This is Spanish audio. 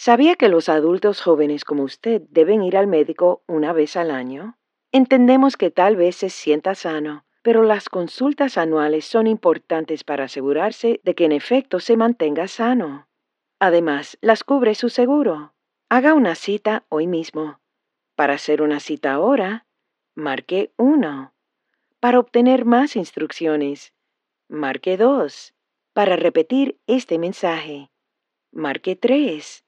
¿Sabía que los adultos jóvenes como usted deben ir al médico una vez al año? Entendemos que tal vez se sienta sano, pero las consultas anuales son importantes para asegurarse de que en efecto se mantenga sano. Además, las cubre su seguro. Haga una cita hoy mismo. Para hacer una cita ahora, marque 1. Para obtener más instrucciones, marque 2. Para repetir este mensaje, marque 3.